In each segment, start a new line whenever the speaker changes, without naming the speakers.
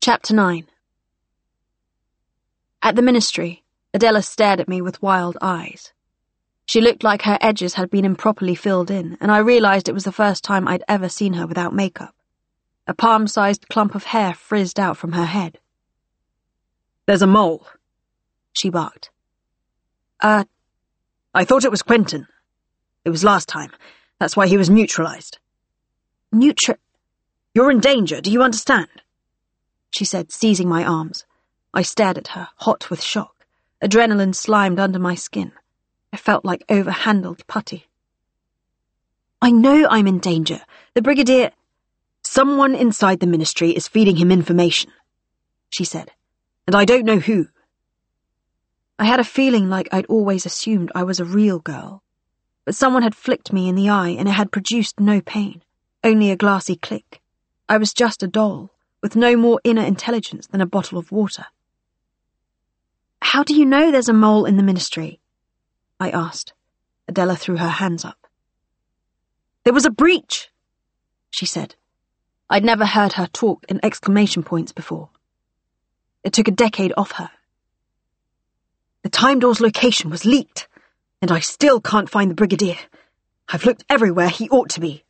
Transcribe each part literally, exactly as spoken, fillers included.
Chapter nine. At the ministry, Adela stared at me with wild eyes. She looked like her edges had been improperly filled in, and I realised it was the first time I'd ever seen her without makeup. A palm-sized clump of hair frizzed out from her head.
"There's a mole," she barked.
Uh,
I thought it was Quentin. It was last time. That's why he was neutralised.
Neutri-
You're in danger, do you understand?
She said, seizing my arms. I stared at her, hot with shock. Adrenaline slimed under my skin. I felt like overhandled putty. I know I'm in danger. The Brigadier...
Someone inside the ministry is feeding him information, she said, and I don't know who.
I had a feeling like I'd always assumed I was a real girl, but someone had flicked me in the eye and it had produced no pain, only a glassy click. I was just a doll, with no more inner intelligence than a bottle of water. How do you know there's a mole in the ministry? I asked. Adela threw her hands up.
There was a breach, she said.
I'd never heard her talk in exclamation points before. It took a decade off her.
The time door's location was leaked, and I still can't find the Brigadier. I've looked everywhere he ought to be.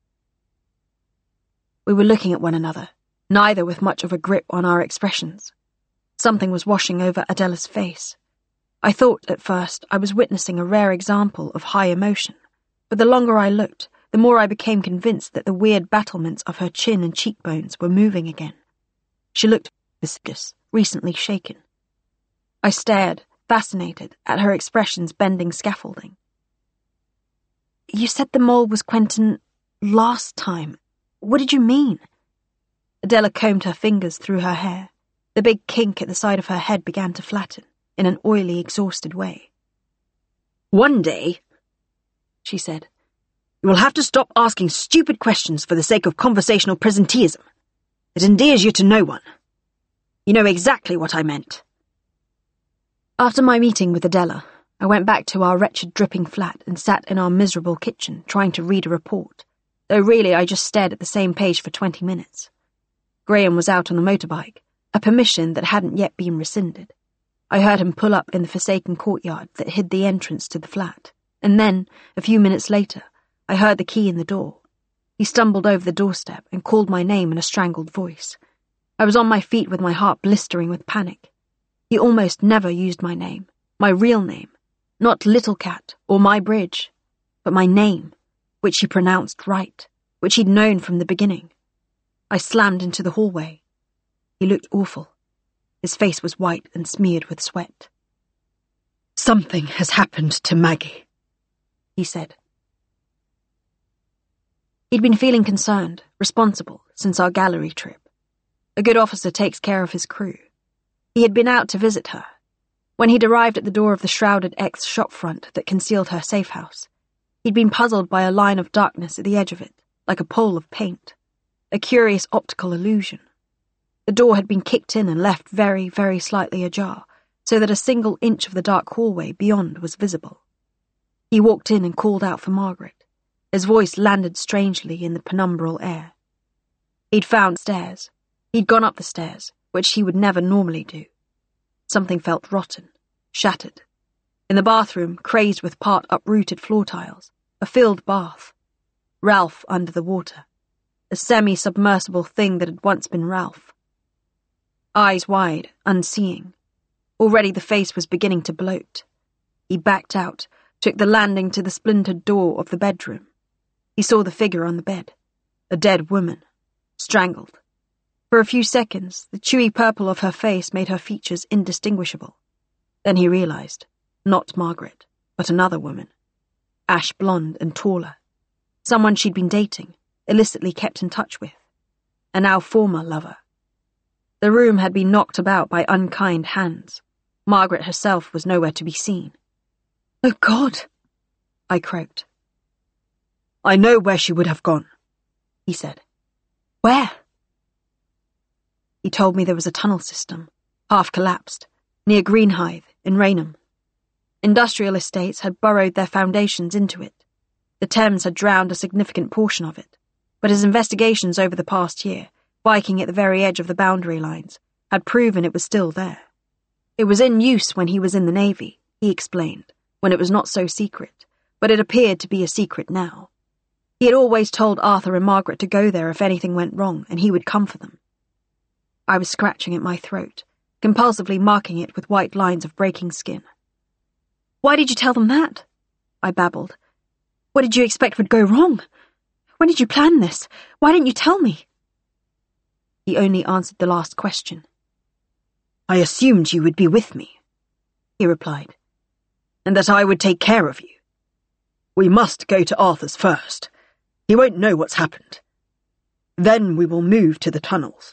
We were looking at one another, neither with much of a grip on our expressions. Something was washing over Adela's face. I thought, at first, I was witnessing a rare example of high emotion, but the longer I looked, the more I became convinced that the weird battlements of her chin and cheekbones were moving again. She looked viscous, recently shaken. I stared, fascinated, at her expressions bending scaffolding. You said the mole was Quentin last time. What did you mean? Adela combed her fingers through her hair. The big kink at the side of her head began to flatten, in an oily, exhausted way.
One day, she said, you will have to stop asking stupid questions for the sake of conversational presenteeism. It endears you to no one. You know exactly what I meant.
After my meeting with Adela, I went back to our wretched dripping flat and sat in our miserable kitchen trying to read a report, though really I just stared at the same page for twenty minutes. Graham was out on the motorbike, a permission that hadn't yet been rescinded. I heard him pull up in the forsaken courtyard that hid the entrance to the flat, and then, a few minutes later, I heard the key in the door. He stumbled over the doorstep and called my name in a strangled voice. I was on my feet with my heart blistering with panic. He almost never used my name, my real name, not Little Cat or My Bridge, but my name, which he pronounced right, which he'd known from the beginning. I slammed into the hallway. He looked awful. His face was white and smeared with sweat.
Something has happened to Maggie, he said.
He'd been feeling concerned, responsible, since our gallery trip. A good officer takes care of his crew. He had been out to visit her. When he'd arrived at the door of the shrouded X shopfront that concealed her safe house, he'd been puzzled by a line of darkness at the edge of it, like a pole of paint, a curious optical illusion. The door had been kicked in and left very, very slightly ajar, so that a single inch of the dark hallway beyond was visible. He walked in and called out for Margaret. His voice landed strangely in the penumbral air. He'd found stairs. He'd gone up the stairs, which he would never normally do. Something felt rotten, shattered. In the bathroom, crazed with part uprooted floor tiles, a filled bath. Ralph under the water. A semi-submersible thing that had once been Ralph. Eyes wide, unseeing. Already the face was beginning to bloat. He backed out, took the landing to the splintered door of the bedroom. He saw the figure on the bed. A dead woman. Strangled. For a few seconds, the chewy purple of her face made her features indistinguishable. Then he realized, not Margaret, but another woman. Ash blonde and taller. Someone she'd been dating, illicitly kept in touch with. A now former lover. The room had been knocked about by unkind hands. Margaret herself was nowhere to be seen.
Oh, God, I croaked. I know where she would have gone, he said.
Where? He told me there was a tunnel system, half collapsed, near Greenhithe, in Raynham. Industrial estates had burrowed their foundations into it. The Thames had drowned a significant portion of it, but his investigations over the past year biking at the very edge of the boundary lines, had proven it was still there. It was in use when he was in the Navy, he explained, when it was not so secret, but it appeared to be a secret now. He had always told Arthur and Margaret to go there if anything went wrong, and he would come for them. I was scratching at my throat, compulsively marking it with white lines of breaking skin. "Why did you tell them that?" I babbled. "What did you expect would go wrong? When did you plan this? Why didn't you tell me?" He only answered the last question. "I assumed you would be with me," he replied, "and that I would take care of you. We must go to Arthur's first. He won't know what's happened. Then we will move to the tunnels."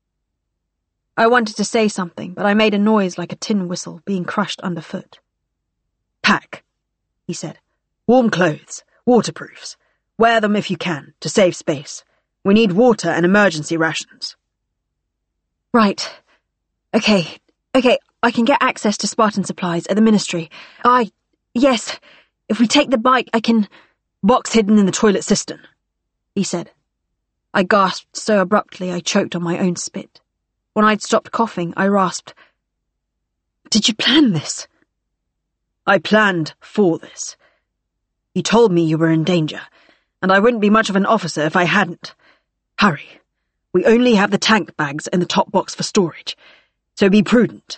I wanted to say something, but I made a noise like a tin whistle being crushed underfoot. "Pack," he said. "Warm clothes, waterproofs. Wear them if you can, to save space. We need water and emergency rations." "Right. Okay, okay, I can get access to Spartan supplies at the ministry. I... yes, if we take the bike, I can..." "Box hidden in the toilet cistern," he said. I gasped so abruptly I choked on my own spit. When I'd stopped coughing, I rasped, "Did you plan this?" "I planned for this. You told me you were in danger, and I wouldn't be much of an officer if I hadn't. Hurry. We only have the tank bags and the top box for storage, so be prudent."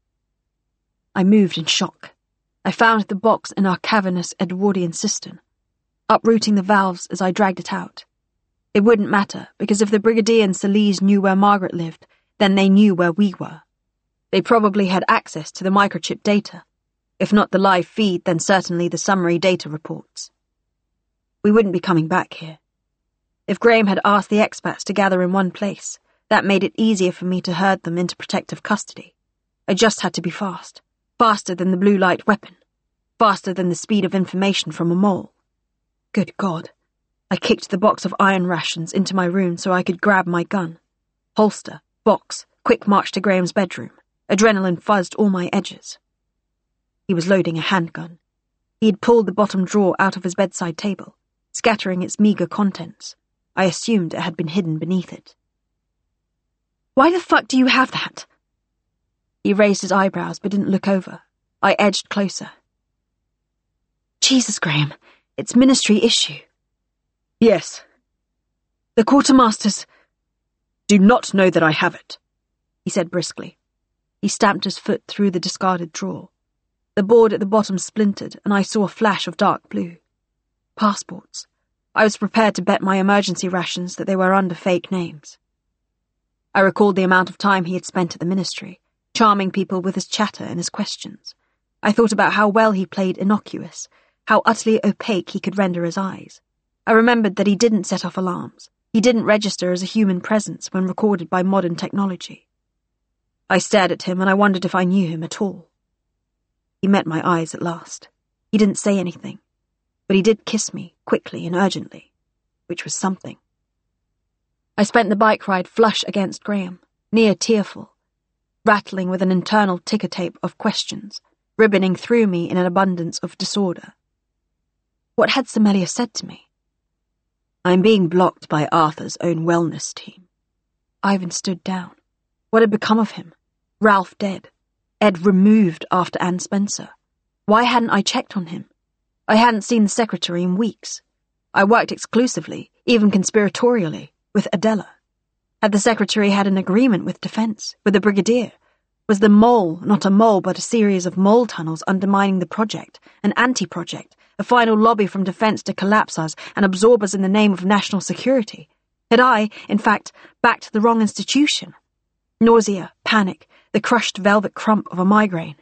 I moved in shock. I found the box in our cavernous Edwardian cistern, uprooting the valves as I dragged it out. It wouldn't matter, because if the Brigadier and Celise knew where Margaret lived, then they knew where we were. They probably had access to the microchip data. If not the live feed, then certainly the summary data reports. We wouldn't be coming back here. If Graham had asked the expats to gather in one place, that made it easier for me to herd them into protective custody. I just had to be fast. Faster than the blue light weapon. Faster than the speed of information from a mole. Good God. I kicked the box of iron rations into my room so I could grab my gun. Holster, box, quick march to Graham's bedroom. Adrenaline fuzzed all my edges. He was loading a handgun. He had pulled the bottom drawer out of his bedside table, scattering its meager contents. I assumed it had been hidden beneath it. "Why the fuck do you have that?" He raised his eyebrows but didn't look over. I edged closer. "Jesus, Graham, it's ministry issue." "Yes." "The quartermasters..." "Do not know that I have it," he said briskly. He stamped his foot through the discarded drawer. The board at the bottom splintered, and I saw a flash of dark blue. Passports. I was prepared to bet my emergency rations that they were under fake names. I recalled the amount of time he had spent at the ministry, charming people with his chatter and his questions. I thought about how well he played innocuous, how utterly opaque he could render his eyes. I remembered that he didn't set off alarms. He didn't register as a human presence when recorded by modern technology. I stared at him and I wondered if I knew him at all. He met my eyes at last. He didn't say anything, but he did kiss me, quickly and urgently, which was something. I spent the bike ride flush against Graham, near tearful, rattling with an internal ticker tape of questions, ribboning through me in an abundance of disorder. What had Semelia said to me? "I'm being blocked by Arthur's own wellness team." Ivan stood down. What had become of him? Ralph dead. Ed removed after Anne Spencer. Why hadn't I checked on him? I hadn't seen the secretary in weeks. I worked exclusively, even conspiratorially, with Adela. Had the secretary had an agreement with Defense, with the Brigadier? Was the mole not a mole but a series of mole tunnels undermining the project, an anti-project, a final lobby from Defense to collapse us and absorb us in the name of national security? Had I, in fact, backed the wrong institution? Nausea, panic, the crushed velvet crump of a migraine.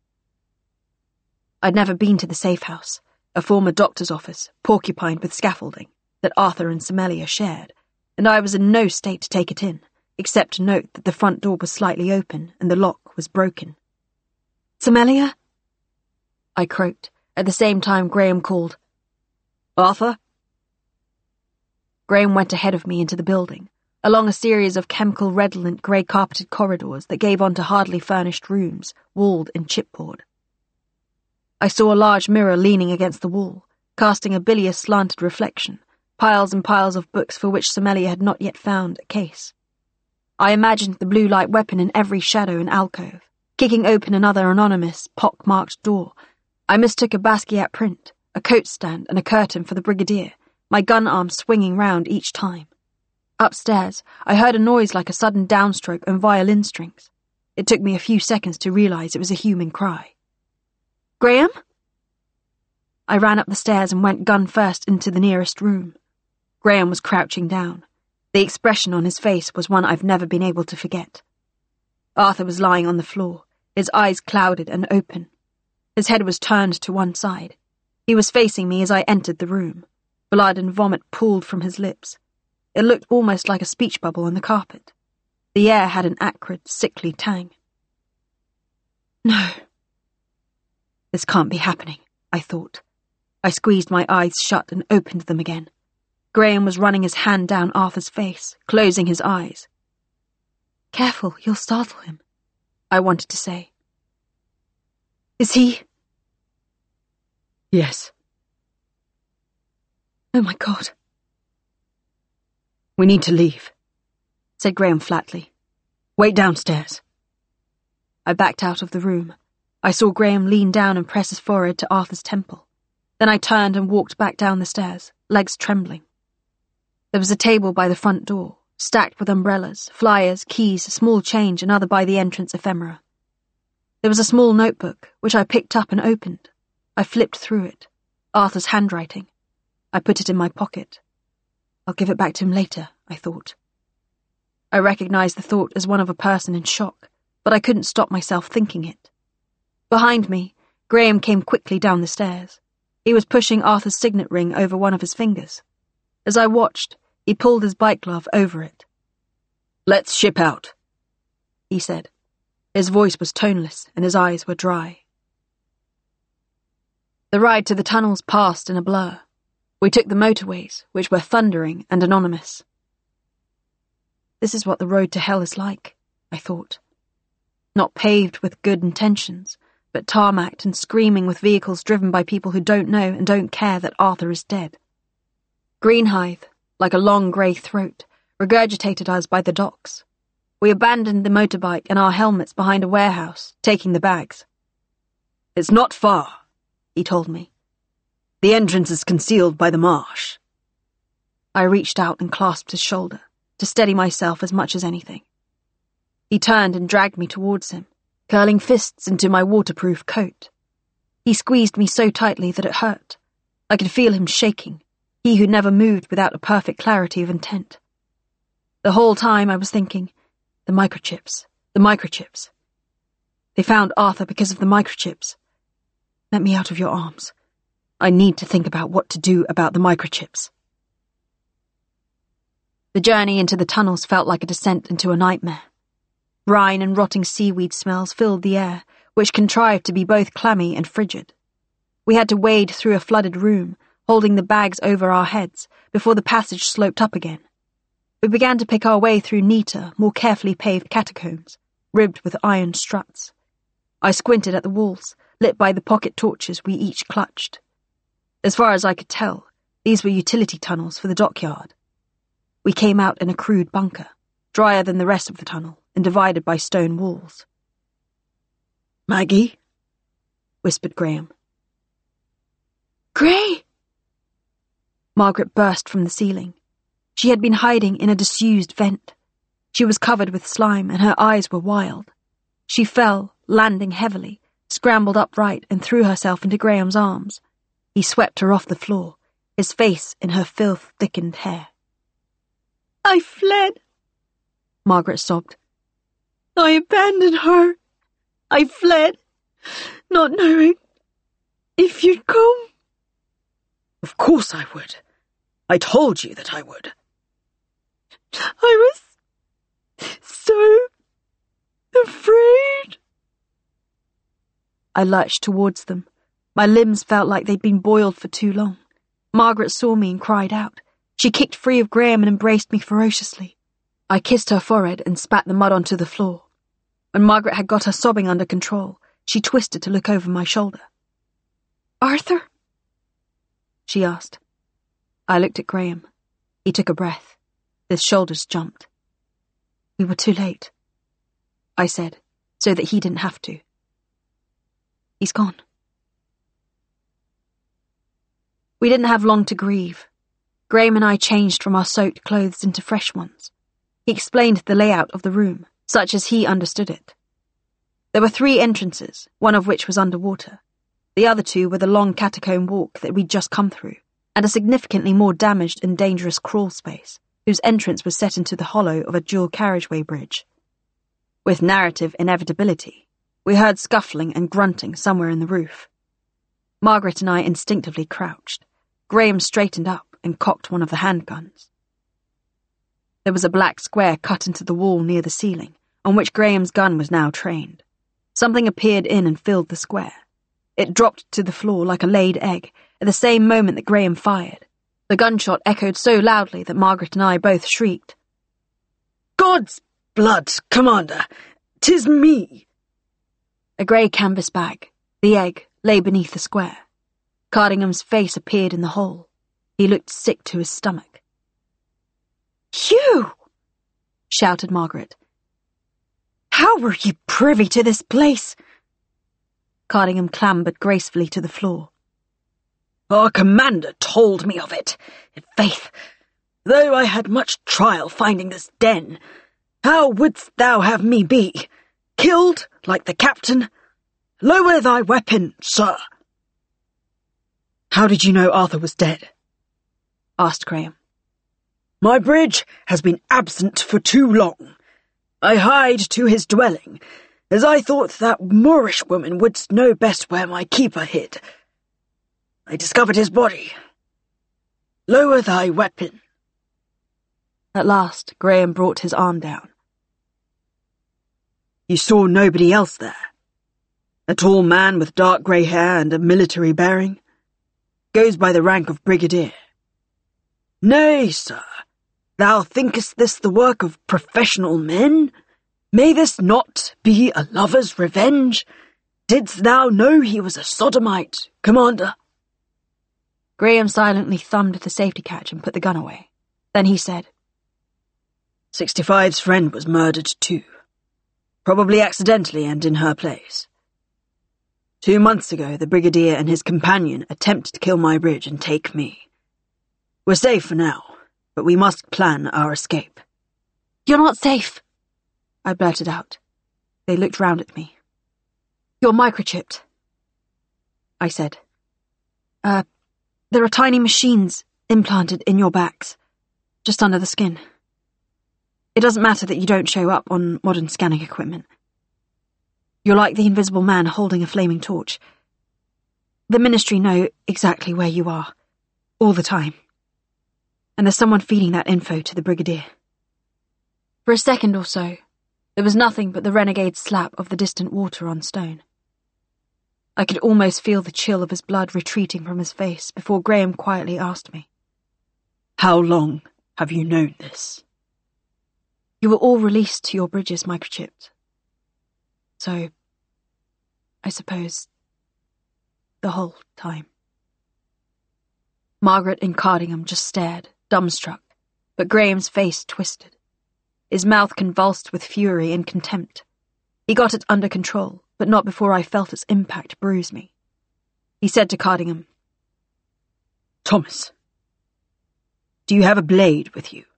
I'd never been to the safe house, a former doctor's office, porcupined with scaffolding, that Arthur and Semelia shared, and I was in no state to take it in, except to note that the front door was slightly open and the lock was broken. "Semelia?" I croaked. At the same time, Graham called, "Arthur?" Graham went ahead of me into the building, along a series of chemical-redolent grey-carpeted corridors that gave onto hardly furnished rooms, walled in chipboard. I saw a large mirror leaning against the wall, casting a bilious slanted reflection, piles and piles of books for which Semelia had not yet found a case. I imagined the blue light weapon in every shadow and alcove, kicking open another anonymous, pock-marked door. I mistook a Basquiat print, a coat stand and a curtain for the Brigadier, my gun arm swinging round each time. Upstairs, I heard a noise like a sudden downstroke on violin strings. It took me a few seconds to realise it was a human cry. "Graham?" I ran up the stairs and went gun first into the nearest room. Graham was crouching down. The expression on his face was one I've never been able to forget. Arthur was lying on the floor, his eyes clouded and open. His head was turned to one side. He was facing me as I entered the room. Blood and vomit pooled from his lips. It looked almost like a speech bubble on the carpet. The air had an acrid, sickly tang. No. This can't be happening, I thought. I squeezed my eyes shut and opened them again. Graham was running his hand down Arthur's face, closing his eyes. "Careful, you'll startle him," I wanted to say. "Is he?"
"Yes."
"Oh my God."
"We need to leave," said Graham flatly. "Wait downstairs." I backed out of the room. I saw Graham lean down and press his forehead to Arthur's temple. Then I turned and walked back down the stairs, legs trembling. There was a table by the front door, stacked with umbrellas, flyers, keys, small change, and other by-the-entrance ephemera. There was a small notebook, which I picked up and opened. I flipped through it. Arthur's handwriting. I put it in my pocket. I'll give it back to him later, I thought. I recognized the thought as one of a person in shock, but I couldn't stop myself thinking it. Behind me, Graham came quickly down the stairs. He was pushing Arthur's signet ring over one of his fingers. As I watched, he pulled his bike glove over it. "Let's ship out," he said. His voice was toneless and his eyes were dry. The ride to the tunnels passed in a blur. We took the motorways, which were thundering and anonymous. This is what the road to hell is like, I thought. Not paved with good intentions, but tarmacked and screaming with vehicles driven by people who don't know and don't care that Arthur is dead. Greenhithe, like a long grey throat, regurgitated us by the docks. We abandoned the motorbike and our helmets behind a warehouse, taking the bags. "It's not far," he told me. "The entrance is concealed by the marsh." I reached out and clasped his shoulder, to steady myself as much as anything. He turned and dragged me towards him, curling fists into my waterproof coat. He squeezed me so tightly that it hurt. I could feel him shaking, he who never moved without a perfect clarity of intent. The whole time I was thinking, the microchips, the microchips. They found Arthur because of the microchips. Let me out of your arms. I need to think about what to do about the microchips. The journey into the tunnels felt like a descent into a nightmare. Brine and rotting seaweed smells filled the air, which contrived to be both clammy and frigid. We had to wade through a flooded room, holding the bags over our heads, before the passage sloped up again. We began to pick our way through neater, more carefully paved catacombs, ribbed with iron struts. I squinted at the walls, lit by the pocket torches we each clutched. As far as I could tell, these were utility tunnels for the dockyard. We came out in a crude bunker, drier than the rest of the tunnel, and divided by stone walls. "Maggie?" whispered Graham. "Gray!" Margaret burst from the ceiling. She had been hiding in a disused vent. She was covered with slime and her eyes were wild. She fell, landing heavily, scrambled upright and threw herself into Graham's arms. He swept her off the floor, his face in her filth-thickened hair. "I fled," Margaret sobbed. "I abandoned her. I fled, not knowing if you'd come." "Of course I would. I told you that I would." "I was so afraid." I lurched towards them. My limbs felt like they'd been boiled for too long. Margaret saw me and cried out. She kicked free of Graham and embraced me ferociously. I kissed her forehead and spat the mud onto the floor. When Margaret had got her sobbing under control, she twisted to look over my shoulder. "Arthur?" she asked. I looked at Graham. He took a breath. His shoulders jumped.
We were too late, I said, so that he didn't have to. He's gone. We didn't have long to grieve. Graham and I changed from our soaked clothes into fresh ones. He explained the layout of the room, such as he understood it. There were three entrances, one of which was underwater. The other two were the long catacomb walk that we'd just come through, and a significantly more damaged and dangerous crawl space, whose entrance was set into the hollow of a dual carriageway bridge. With narrative inevitability, we heard scuffling and grunting somewhere in the roof. Margaret and I instinctively crouched. Graham straightened up and cocked one of the handguns. There was a black square cut into the wall near the ceiling, on which Graham's gun was now trained. Something appeared in and filled the square. It dropped to the floor like a laid egg, at the same moment that Graham fired. The gunshot echoed so loudly that Margaret and I both shrieked.
"God's blood, Commander! 'Tis me!"
A grey canvas bag, the egg, lay beneath the square. Cardingham's face appeared in the hole. He looked sick to his stomach.
"Hugh!"
shouted Margaret.
"How were you privy to this place?"
Cardingham clambered gracefully to the floor.
"Our commander told me of it. In faith, though I had much trial finding this den, how wouldst thou have me be? Killed, like the captain? Lower thy weapon, sir." "How did you know Arthur was dead?" asked Graham. "My bridge has been absent for too long. I hied to his dwelling, as I thought that Moorish woman wouldst know best where my keeper hid. I discovered his body. Lower thy weapon."
At last, Graham brought his arm down.
"You saw nobody else there? A tall man with dark grey hair and a military bearing? Goes by the rank of brigadier." "Nay, sir. Thou thinkest this the work of professional men? May this not be a lover's revenge? Didst thou know he was a sodomite, Commander?"
Graham silently thumbed the safety catch and put the gun away. Then he said,
sixty-five's friend was murdered too. Probably accidentally and in her place. Two months ago, the brigadier and his companion attempted to kill my bridge and take me. We're safe for now, but we must plan our escape."
"You're not safe," I blurted out. They looked round at me. "You're microchipped," I said. Uh, there are tiny machines implanted in your backs, just under the skin. It doesn't matter that you don't show up on modern scanning equipment. You're like the invisible man holding a flaming torch. The Ministry know exactly where you are, all the time. And there's someone feeding that info to the brigadier." For a second or so, there was nothing but the renegade slap of the distant water on stone. I could almost feel the chill of his blood retreating from his face before Graham quietly asked me,
"How long have you known this?"
"You were all released to your bridges, microchipped. So, I suppose, the whole time." Margaret and Cardingham just stared, dumbstruck, but Graham's face twisted. His mouth convulsed with fury and contempt. He got it under control, but not before I felt its impact bruise me. He said to Cardingham,
"Thomas, do you have a blade with you?"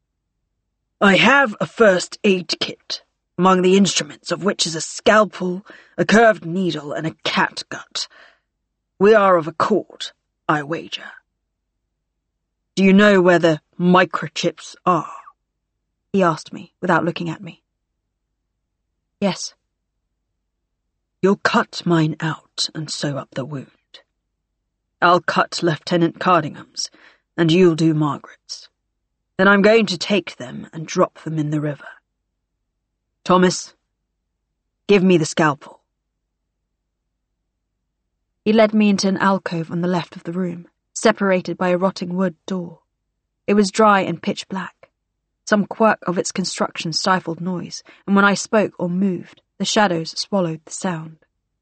"I have a first aid kit, among the instruments of which is a scalpel, a curved needle, and a catgut. We are of a court, I wager. Do you know where the microchips are?"
he asked me, without looking at me. "Yes."
"You'll cut mine out and sew up the wound. I'll cut Lieutenant Cardingham's, and you'll do Margaret's. Then I'm going to take them and drop them in the river. Thomas, give me the scalpel."
He led me into an alcove on the left of the room, separated by a rotting wood door. It was dry and pitch black. Some quirk of its construction stifled noise, and when I spoke or moved, the shadows swallowed the sound.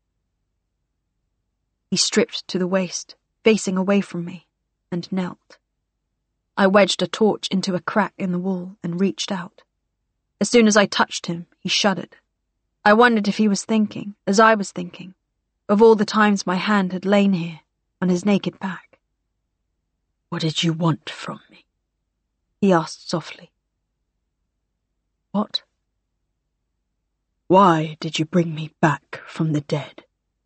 He stripped to the waist, facing away from me, and knelt. I wedged a torch into a crack in the wall and reached out. As soon as I touched him, he shuddered. I wondered if he was thinking, as I was thinking, of all the times my hand had lain here, on his naked back.
"What did you want from me?"
he asked softly.
"What? Why did you bring me back from the dead?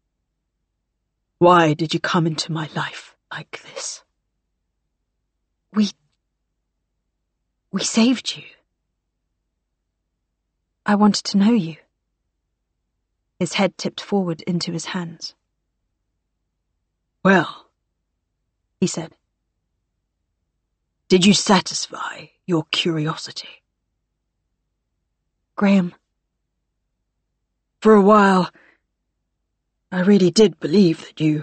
Why did you come into my life like this?"
We... we saved you. I wanted to know you. His head tipped forward into his hands.
"Well,"
he said,
"did you satisfy your curiosity?"
"Graham."
"For a while, I really did believe that you...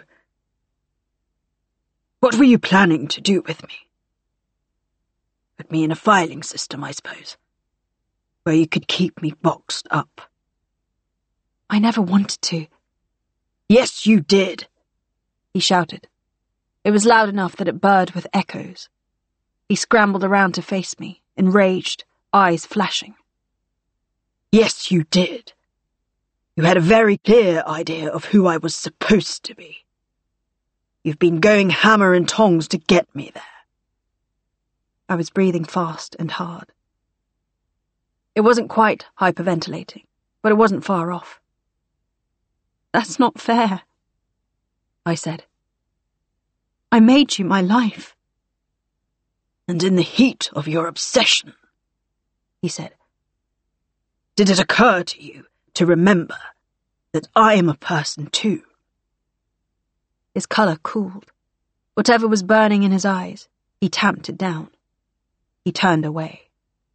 What were you planning to do with me? Put me in a filing system, I suppose, where you could keep me boxed up."
"I never wanted to."
"Yes, you did,"
he shouted. It was loud enough that it burred with echoes. He scrambled around to face me, enraged, eyes flashing.
"Yes, you did. You had a very clear idea of who I was supposed to be. You've been going hammer and tongs to get me there."
I was breathing fast and hard. It wasn't quite hyperventilating, but it wasn't far off. "That's not fair," I said. "I made you my life."
"And in the heat of your obsession,"
he said,
"did it occur to you to remember that I am a person too?"
His colour cooled. Whatever was burning in his eyes, he tamped it down. He turned away.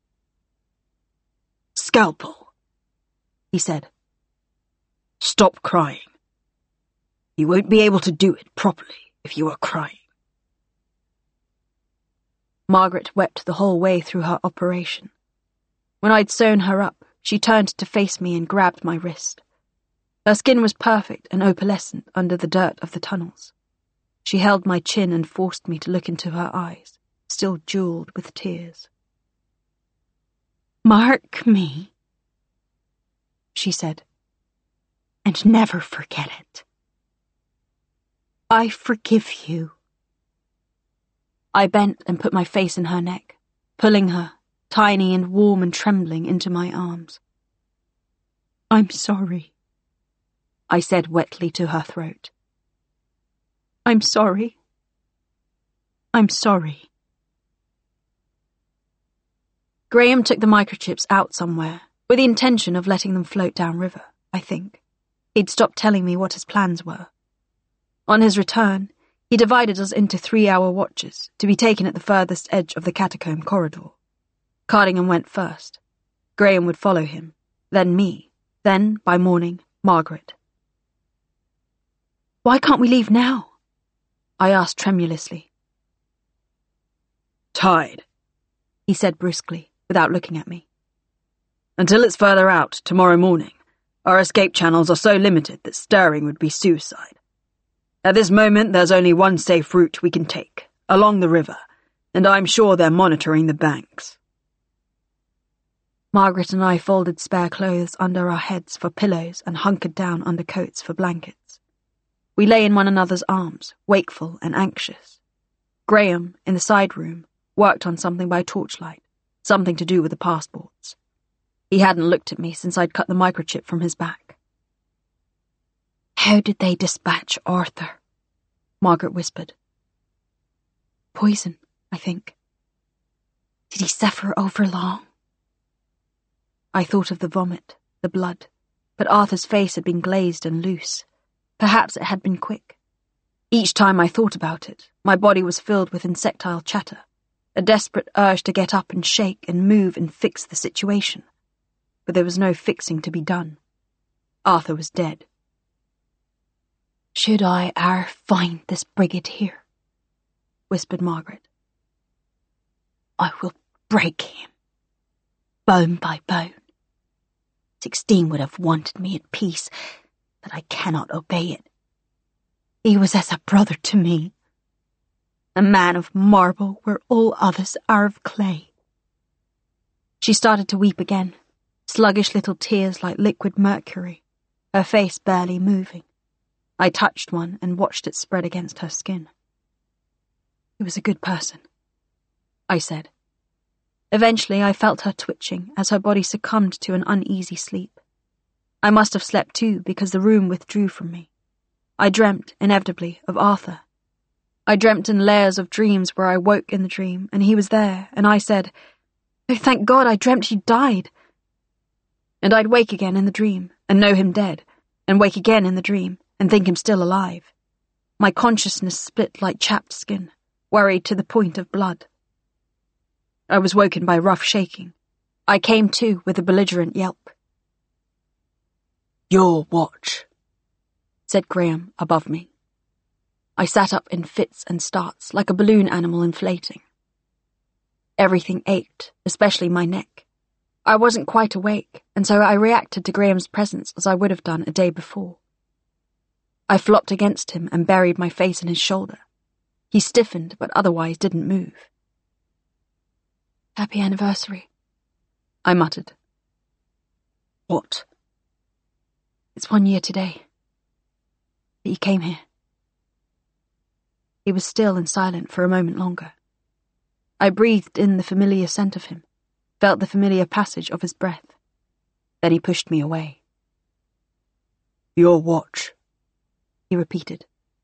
"Scalpel,"
he said.
"Stop crying. You won't be able to do it properly if you are crying."
Margaret wept the whole way through her operation. When I'd sewn her up, she turned to face me and grabbed my wrist. Her skin was perfect and opalescent under the dirt of the tunnels. She held my chin and forced me to look into her eyes, still jeweled with tears. "Mark me," she said, "and never forget it. I forgive you." I bent and put my face in her neck, pulling her, tiny and warm and trembling, into my arms. "I'm sorry," I said wetly to her throat. "I'm sorry. I'm sorry." Graham took the microchips out somewhere, with the intention of letting them float downriver, I think. He'd stopped telling me what his plans were. On his return, he divided us into three-hour watches, to be taken at the furthest edge of the catacomb corridor. Cardingham went first. Graham would follow him, then me, then, by morning, Margaret. "Why can't we leave now?" I asked tremulously.
"Tide,"
he said brusquely, without looking at me.
"Until it's further out, tomorrow morning, our escape channels are so limited that stirring would be suicide. At this moment, there's only one safe route we can take, along the river, and I'm sure they're monitoring the banks."
Margaret and I folded spare clothes under our heads for pillows and hunkered down under coats for blankets. We lay in one another's arms, wakeful and anxious. Graham, in the side room, worked on something by torchlight, something to do with the passports. He hadn't looked at me since I'd cut the microchip from his back. "How did they dispatch Arthur?" Margaret whispered. "Poison, I think." "Did he suffer over long?" I thought of the vomit, the blood, but Arthur's face had been glazed and loose. Perhaps it had been quick. Each time I thought about it, my body was filled with insectile chatter, a desperate urge to get up and shake and move and fix the situation. But there was no fixing to be done. Arthur was dead. "Should I e'er find this brigadier?" whispered Margaret. "I will break him, bone by bone. Sixteen would have wanted me at peace, but I cannot obey it. He was as a brother to me, a man of marble where all others are of clay." She started to weep again, sluggish little tears like liquid mercury, her face barely moving. I touched one and watched it spread against her skin. He was a good person, I said. Eventually, I felt her twitching as her body succumbed to an uneasy sleep. I must have slept too because the room withdrew from me. I dreamt, inevitably, of Arthur. I dreamt in layers of dreams where I woke in the dream and he was there, and I said, "Oh, thank God, I dreamt he died." And I'd wake again in the dream and know him dead, and wake again in the dream and think him still alive. My consciousness split like chapped skin, worried to the point of blood. I was woken by rough shaking. I came to with a belligerent yelp. "Your watch," said Graham above me. I sat up in fits and starts, like a balloon animal inflating. Everything ached, especially my neck. I wasn't quite awake, and so I reacted to Graham's presence as I would have done a day before. I flopped against him and buried my face in his shoulder. He stiffened, but otherwise didn't move. "Happy anniversary," I muttered. "What?" "It's one year today that you came here." He was still and silent for a moment longer. I breathed in the familiar scent of him, felt the familiar passage of his breath. Then he pushed me away. "Your watch," he repeated.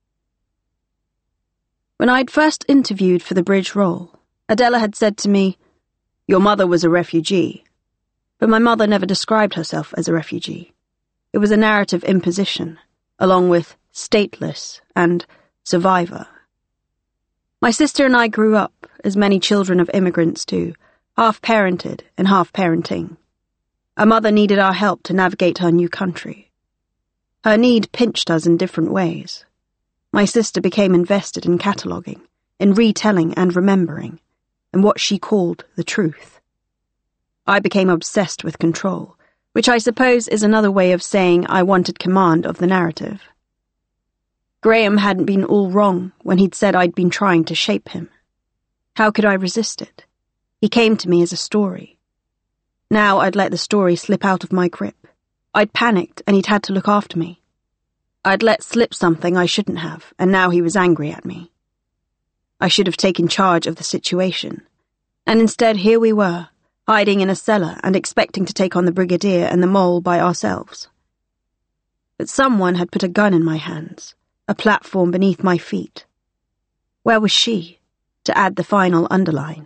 When I'd first interviewed for the bridge role, Adela had said to me, "Your mother was a refugee." But my mother never described herself as a refugee. It was a narrative imposition, along with stateless and survivor. My sister and I grew up, as many children of immigrants do, half-parented and half-parenting. Our mother needed our help to navigate her new country. Her need pinched us in different ways. My sister became invested in cataloguing, in retelling and remembering, and what she called the truth. I became obsessed with control, which I suppose is another way of saying I wanted command of the narrative. Graham hadn't been all wrong when he'd said I'd been trying to shape him. How could I resist it? He came to me as a story. Now I'd let the story slip out of my grip. I'd panicked and he'd had to look after me. I'd let slip something I shouldn't have, and now he was angry at me. I should have taken charge of the situation. And instead here we were, hiding in a cellar and expecting to take on the Brigadier and the Mole by ourselves. But someone had put a gun in my hands, a platform beneath my feet. Where was she, to add the final underline?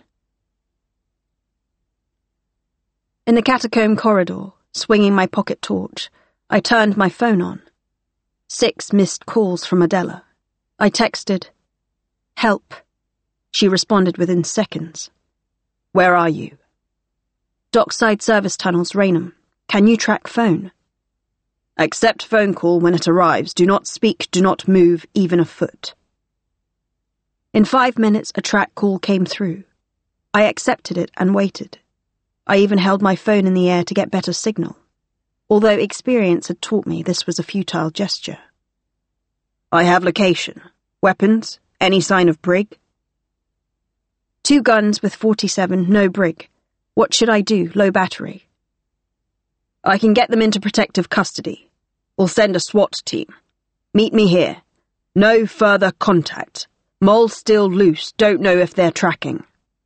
In the catacomb corridor, swinging my pocket torch, I turned my phone on. Six missed calls from Adela. I texted, "Help." She responded within seconds. "Where are you?" "Dockside service tunnels, Raynham. Can you track phone?" "Accept phone call when it arrives. Do not speak, do not move, even a foot." In five minutes, a track call came through. I accepted it and waited. I even held my phone in the air to get better signal, although experience had taught me this was a futile gesture. "I have location. Weapons? Any sign of brig?" "Two guns with forty-seven, no brig. What should I do? Low battery." "I can get them into protective custody. We'll send a SWAT team. Meet me here. No further contact. Mole still loose. Don't know if they're tracking."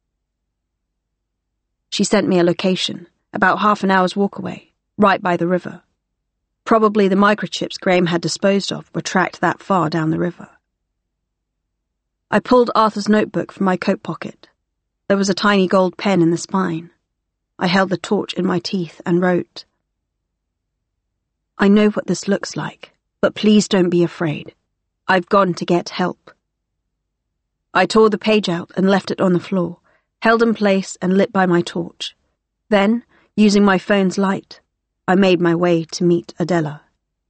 She sent me a location, about half an hour's walk away, right by the river. Probably the microchips Graham had disposed of were tracked that far down the river. I pulled Arthur's notebook from my coat pocket. There was a tiny gold pen in the spine. I held the torch in my teeth and wrote, "I know what this looks like, but please don't be afraid. I've gone to get help." I tore the page out and left it on the floor, held in place and lit by my torch. Then, using my phone's light, I made my way to meet Adela.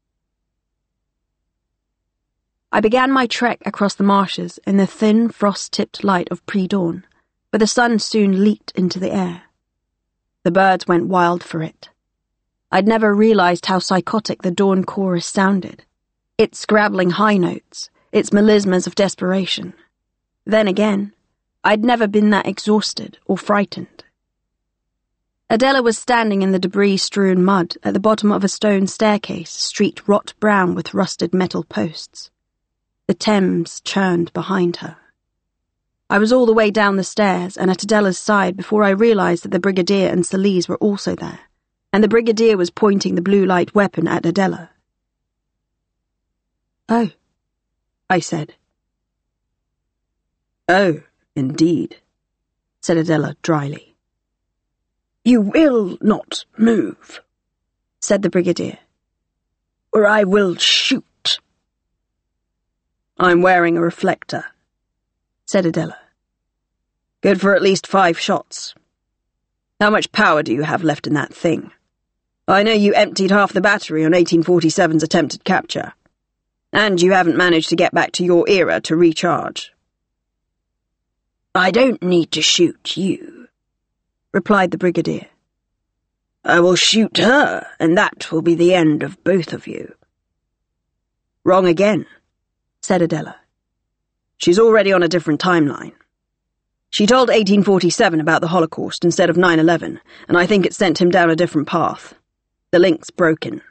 I began my trek across the marshes in the thin, frost-tipped light of pre-dawn, but the sun soon leaped into the air. The birds went wild for it. I'd never realized how psychotic the dawn chorus sounded, its scrabbling high notes, its melismas of desperation. Then again, I'd never been that exhausted or frightened. Adela was standing in the debris-strewn mud at the bottom of a stone staircase streaked rot brown with rusted metal posts. The Thames churned behind her. I was all the way down the stairs and at Adela's side before I realised that the Brigadier and Celise were also there, and the Brigadier was pointing the blue light weapon at Adela. "Oh," I said.
"Oh, indeed," said Adela dryly. "You will not move," said the Brigadier, "or I will shoot." "I'm wearing a reflector," said Adela. "Good for at least five shots. How much power do you have left in that thing? I know you emptied half the battery on eighteen forty-seven's attempted capture, and you haven't managed to get back to your era to recharge." "I don't need to shoot you," replied the Brigadier. "I will shoot her, and that will be the end of both of you." "Wrong again," said Adela. "She's already on a different timeline. She told eighteen forty-seven about the Holocaust instead of nine eleven, and I think it sent him down a different path. The link's broken."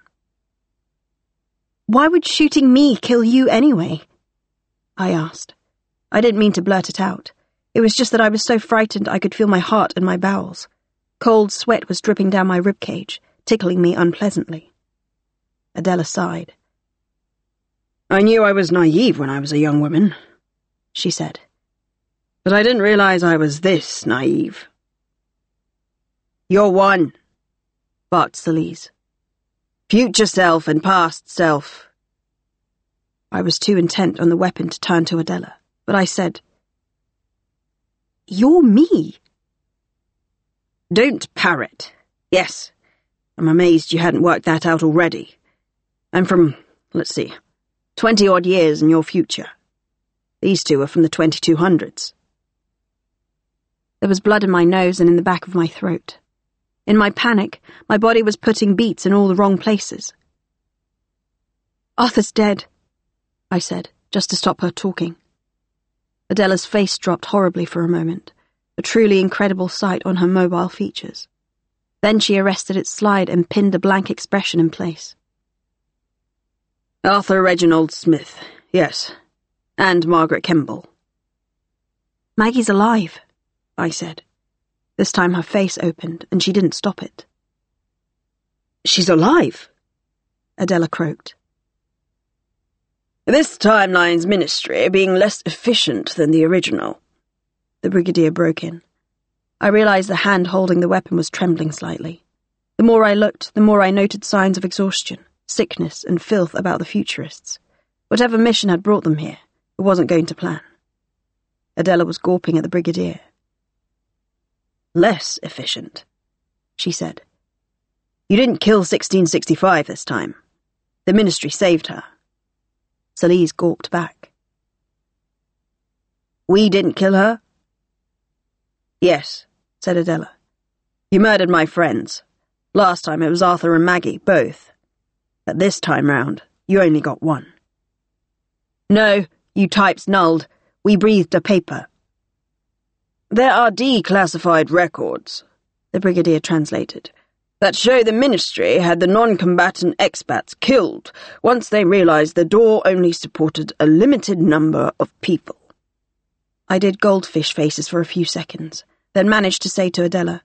"Why would shooting me kill you anyway?" I asked. I didn't mean to blurt it out. It was just that I was so frightened I could feel my heart in my bowels. Cold sweat was dripping down my ribcage, tickling me unpleasantly. Adela sighed.
"I knew I was naive when I was a young woman," she said. "But I didn't realize I was this naive." "You're one," barked Celise. "Future self and past self." I was too intent on the weapon to turn to Adela, but I said, "You're me." "Don't parrot. Yes, I'm amazed you hadn't worked that out already. I'm from, let's see, twenty-odd years in your future. These two are from the twenty-two hundreds.
There was blood in my nose and in the back of my throat. In my panic, my body was putting beats in all the wrong places. "Arthur's dead," I said, just to stop her talking. Adela's face dropped horribly for a moment, a truly incredible sight on her mobile features. Then she arrested its slide and pinned a blank expression in place.
"Arthur Reginald Smith, yes, and Margaret Kemble."
"Maggie's alive," I said. This time her face opened, and she didn't stop it.
"She's alive?"
Adela croaked.
"This timeline's ministry being less efficient than the original," the Brigadier broke in. I realized the hand holding the weapon was trembling slightly. The more I looked, the more I noted signs of exhaustion, sickness, and filth about the futurists. Whatever mission had brought them here, it wasn't going to plan. Adela was gawping at the Brigadier. "Less efficient," she said. "You didn't kill sixteen sixty-five this time. The ministry saved her." Celise gawped back. "We didn't kill her?" "Yes," said Adela. "You murdered my friends. Last time it was Arthur and Maggie, both. But this time round, you only got one." "No, you types nulled. We breathed a paper." "There are declassified records," the Brigadier translated, "that show the ministry had the non-combatant expats killed once they realized the door only supported a limited number of people."
I did goldfish faces for a few seconds, then managed to say to Adela,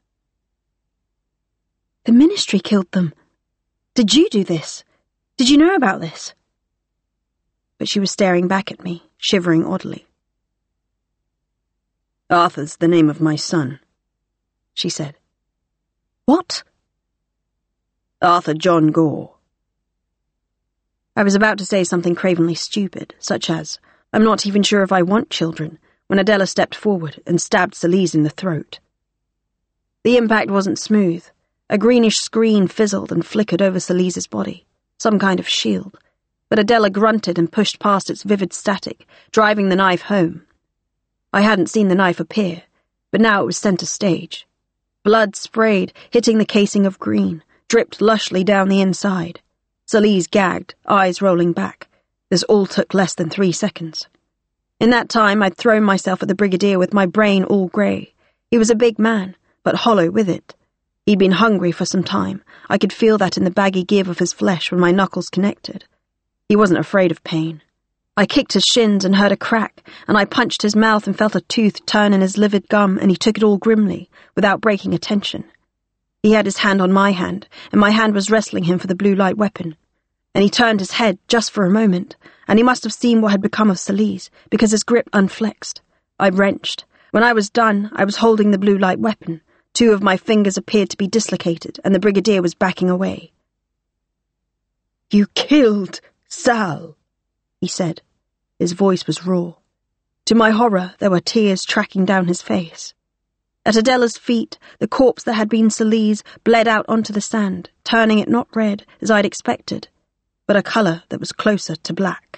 "The ministry killed them. Did you do this? Did you know about this?" But she was staring back at me, shivering oddly.
"Arthur's the name of my son," she said.
"What?"
"Arthur John Gore."
I was about to say something cravenly stupid, such as, "I'm not even sure if I want children," when Adela stepped forward and stabbed Celise in the throat. The impact wasn't smooth. A greenish screen fizzled and flickered over Celise's body, some kind of shield, but Adela grunted and pushed past its vivid static, driving the knife home. I hadn't seen the knife appear, but now it was center stage. Blood sprayed, hitting the casing of green, dripped lushly down the inside. Celise gagged, eyes rolling back. This all took less than three seconds. In that time, I'd thrown myself at the Brigadier with my brain all grey. He was a big man, but hollow with it.
He'd been hungry for some time. I could feel that in the baggy give of his flesh when my knuckles connected. He wasn't afraid of pain. I kicked his shins and heard a crack, and I punched his mouth and felt a tooth turn in his livid gum, and he took it all grimly, without breaking attention. He had his hand on my hand, and my hand was wrestling him for the blue light weapon. And he turned his head just for a moment, and he must have seen what had become of Celise, because his grip unflexed. I wrenched. When I was done, I was holding the blue light weapon. Two of my fingers appeared to be dislocated, and the Brigadier was backing away. "You killed Sal," he said. His voice was raw. To my horror, there were tears tracking down his face. At Adela's feet, the corpse that had been Celise bled out onto the sand, turning it not red, as I'd expected, but a colour that was closer to black.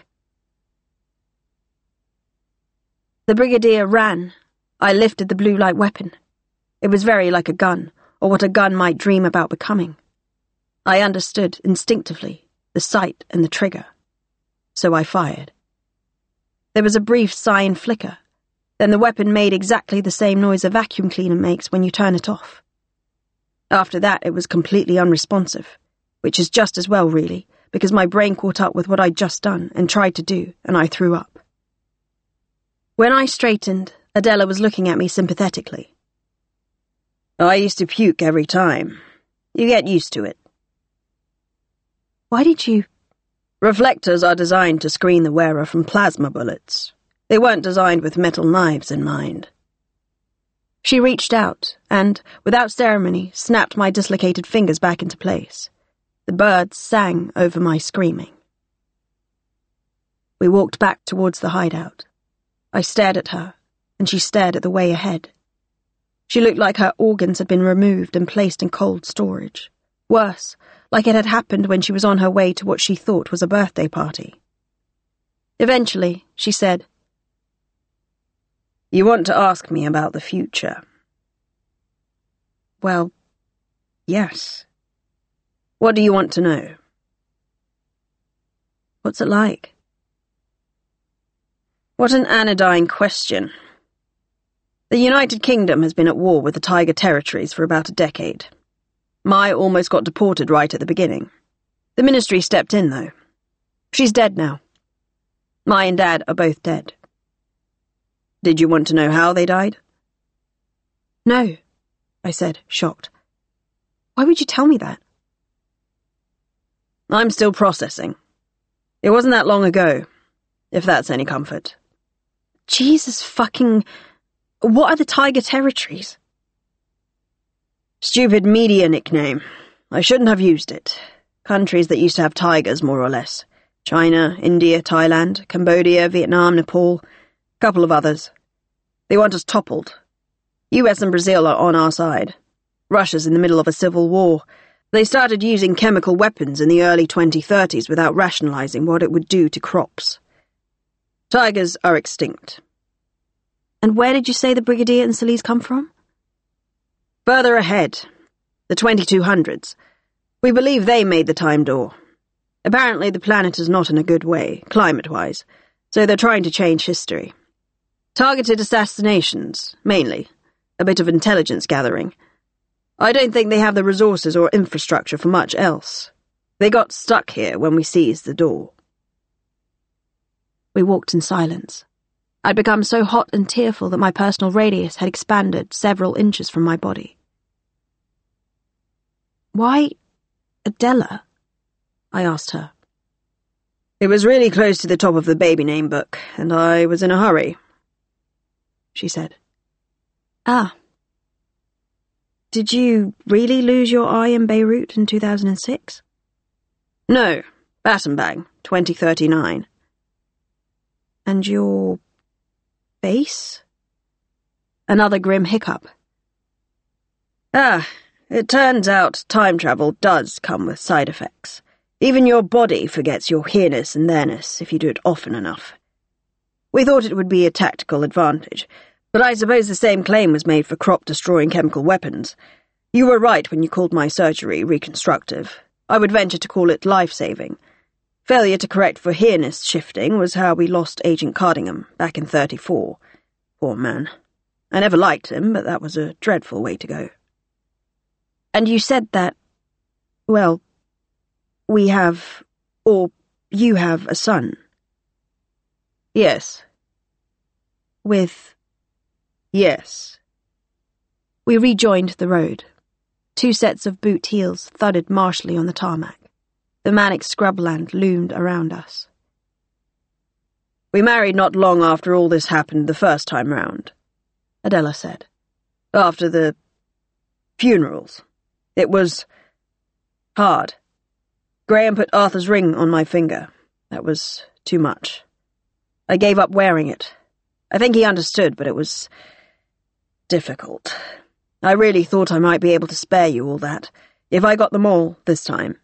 The Brigadier ran. I lifted the blue light weapon. It was very like a gun, or what a gun might dream about becoming. I understood, instinctively, the sight and the trigger. So I fired. There was a brief sigh and flicker. Then the weapon made exactly the same noise a vacuum cleaner makes when you turn it off. After that, it was completely unresponsive, which is just as well, really, because my brain caught up with what I'd just done and tried to do, and I threw up. When I straightened, Adela was looking at me sympathetically. "I used to puke every time. You get used to it." "Why did you—" "Reflectors are designed to screen the wearer from plasma bullets. They weren't designed with metal knives in mind." She reached out and, without ceremony, snapped my dislocated fingers back into place. The birds sang over my screaming. We walked back towards the hideout. I stared at her, and she stared at the way ahead. She looked like her organs had been removed and placed in cold storage. Worse, like it had happened when she was on her way to what she thought was a birthday party. Eventually, she said, "You want to ask me about the future?" "Well, yes." "What do you want to know?" "What's it like?" What an anodyne question. The United Kingdom has been at war with the Tiger Territories for about a decade. Mai almost got deported right at the beginning. The ministry stepped in, though. She's dead now. Mai and Dad are both dead. Did you want to know how they died? No, I said, shocked. Why would you tell me that? I'm still processing. It wasn't that long ago, if that's any comfort. Jesus fucking... What are the Tiger Territories? Stupid media nickname. I shouldn't have used it. Countries that used to have tigers, more or less. China, India, Thailand, Cambodia, Vietnam, Nepal, a couple of others. They want us toppled. U S and Brazil are on our side. Russia's in the middle of a civil war. They started using chemical weapons in the early twenty thirties without rationalizing what it would do to crops. Tigers are extinct. And where did you say the Brigadier and Celise come from? Further ahead, the twenty-two hundreds. We believe they made the time door. Apparently the planet is not in a good way, climate-wise, so they're trying to change history. Targeted assassinations, mainly. A bit of intelligence gathering. I don't think they have the resources or infrastructure for much else. They got stuck here when we seized the door. We walked in silence. I'd become so hot and tearful that my personal radius had expanded several inches from my body. Why Adela? I asked her. It was really close to the top of the baby name book, and I was in a hurry, she said. Ah. Did you really lose your eye in Beirut in two thousand six? No, Battenbang, twenty thirty-nine. And your... face? Another grim hiccup. Ah, it turns out time travel does come with side effects. Even your body forgets your here-ness and there-ness if you do it often enough. We thought it would be a tactical advantage, but I suppose the same claim was made for crop-destroying chemical weapons. You were right when you called my surgery reconstructive. I would venture to call it life-saving. Failure to correct for here-ness shifting was how we lost Agent Cardingham back in thirty-four. Poor man. I never liked him, but that was a dreadful way to go. And you said that, well, we have, or you have a son.
Yes.
With...
Yes.
We rejoined the road. Two sets of boot heels thudded martially on the tarmac. The manic scrubland loomed around us.
We married not long after all this happened the first time round,
Adela said.
After the funerals. It was hard. Graham put Arthur's ring on my finger. That was too much. I gave up wearing it. I think he understood, but it was difficult. I really thought I might be able to spare you all that, if I got them all this time.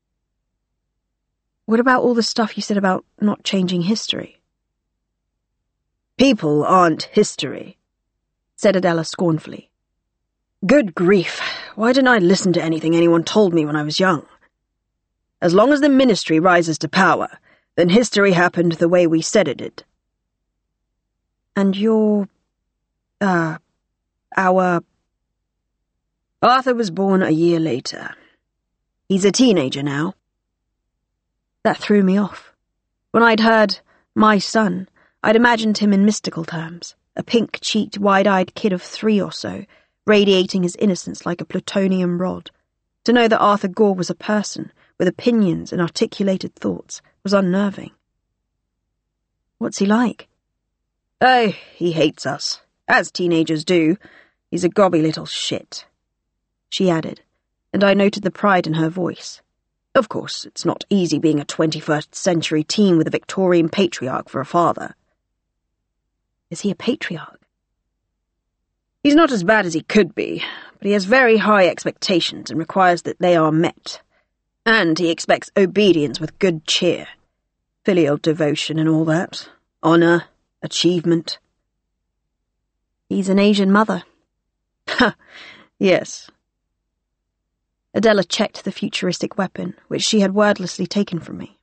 What about all the stuff you said about not changing history?
People aren't history,
said Adela scornfully.
Good grief, why didn't I listen to anything anyone told me when I was young? As long as the Ministry rises to power, then history happened the way we said it did.
And your... uh... our...
Arthur was born a year later. He's a teenager now.
That threw me off. When I'd heard my son, I'd imagined him in mystical terms, a pink-cheeked, wide-eyed kid of three or so, radiating his innocence like a plutonium rod. To know that Arthur Gore was a person, with opinions and articulated thoughts, was unnerving. What's he like?
Oh, he hates us, as teenagers do. He's a gobby little shit, she added, and I noted the pride in her voice. Of course, it's not easy being a twenty-first century teen with a Victorian patriarch for a father.
Is he a patriarch?
He's not as bad as he could be, but he has very high expectations and requires that they are met. And he expects obedience with good cheer, filial devotion and all that, honour, achievement.
He's an Asian mother.
Ha, yes.
Adela checked the futuristic weapon, which she had wordlessly taken from me.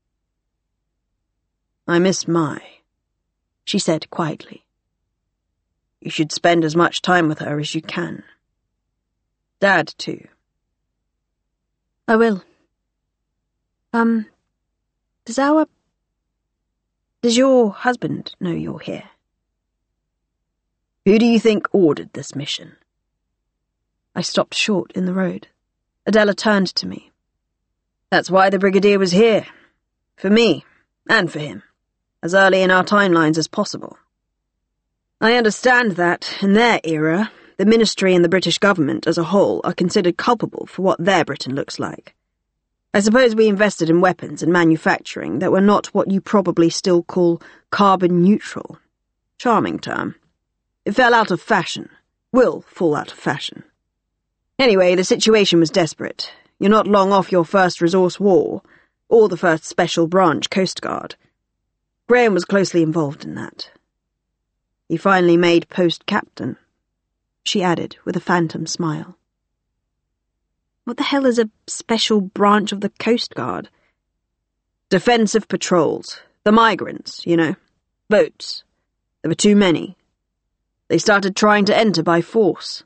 I miss Mai, she said quietly. You should spend as much time with her as you can. Dad, too.
I will. Um, does our... Does your husband know you're here?
Who do you think ordered this mission?
I stopped short in the road. Adela turned to me.
That's why the Brigadier was here. For me, and for him. As early in our timelines as possible. I understand that, in their era, the Ministry and the British government as a whole are considered culpable for what their Britain looks like. I suppose we invested in weapons and manufacturing that were not what you probably still call carbon neutral. Charming term. It fell out of fashion. Will fall out of fashion. Anyway, the situation was desperate. You're not long off your first resource war, or the first special branch Coast Guard. Graham was closely involved in that. He finally made post-captain, she added with a phantom smile.
What the hell is a special branch of the Coast Guard?
Defensive patrols. The migrants, you know. Boats. There were too many. They started trying to enter by force.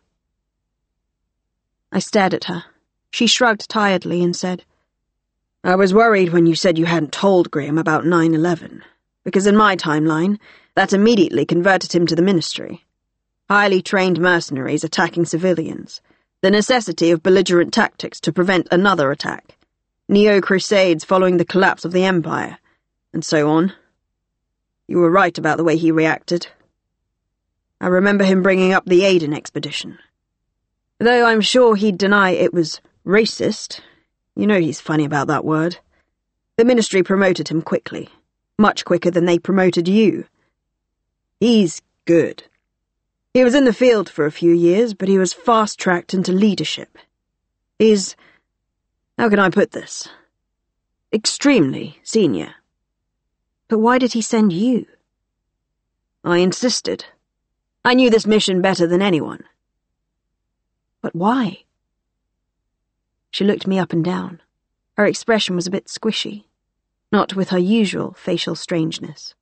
I stared at her. She shrugged tiredly and said,
I was worried when you said you hadn't told Graham about nine eleven, because in my timeline, that immediately converted him to the Ministry. Highly trained mercenaries attacking civilians. The necessity of belligerent tactics to prevent another attack. Neo-Crusades following the collapse of the Empire. And so on. You were right about the way he reacted. I remember him bringing up the Aden expedition. Though I'm sure he'd deny it was racist. You know he's funny about that word. The Ministry promoted him quickly. Much quicker than they promoted you. He's good. He was in the field for a few years, but he was fast-tracked into leadership. He's... how can I put this? Extremely senior.
But why did he send you?
I insisted. I knew this mission better than anyone.
But why? She looked me up and down. Her expression was a bit squishy, not with her usual facial strangeness.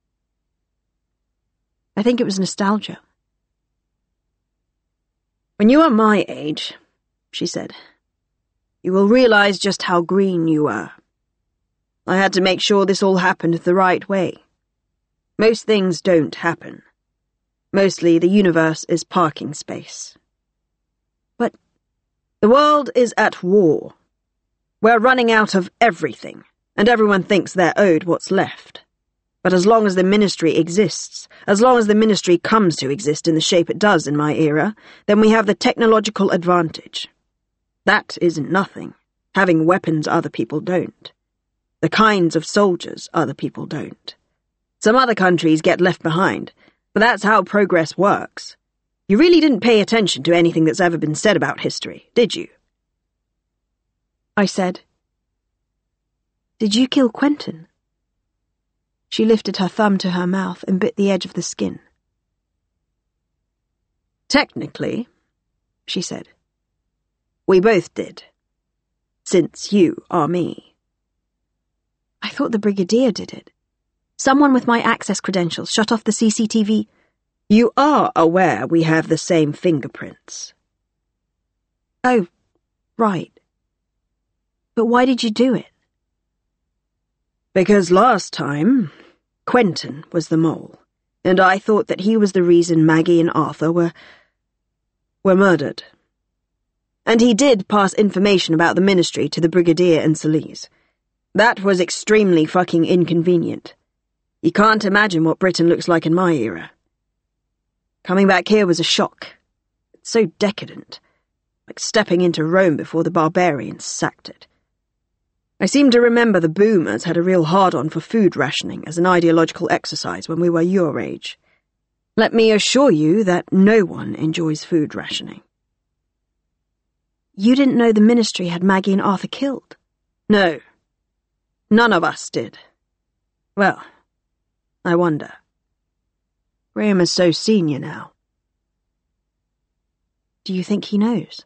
I think it was nostalgia.
When you are my age, she said. You will realize just how green you were. I had to make sure this all happened the right way. Most things don't happen. Mostly the universe is parking space. But the world is at war. We're running out of everything, and everyone thinks they're owed what's left. But as long as the Ministry exists, as long as the Ministry comes to exist in the shape it does in my era, then we have the technological advantage. That isn't nothing, having weapons other people don't. The kinds of soldiers other people don't. Some other countries get left behind, but that's how progress works. You really didn't pay attention to anything that's ever been said about history, did you?
I said, Did you kill Quentin? She lifted her thumb to her mouth and bit the edge of the skin.
Technically, she said, we both did, since you are me.
I thought the Brigadier did it. Someone with my access credentials shut off the C C T V.
You are aware we have the same fingerprints.
Oh, right. But why did you do it?
Because last time, Quentin was the mole, and I thought that he was the reason Maggie and Arthur were... were murdered. And he did pass information about the Ministry to the Brigadier and Celise. That was extremely fucking inconvenient. You can't imagine what Britain looks like in my era. Coming back here was a shock. It's so decadent. Like stepping into Rome before the barbarians sacked it. I seem to remember the boomers had a real hard-on for food rationing as an ideological exercise when we were your age. Let me assure you that no one enjoys food rationing.
You didn't know the Ministry had Maggie and Arthur killed?
No. None of us did. Well, I wonder. Graham is so senior now.
Do you think he knows?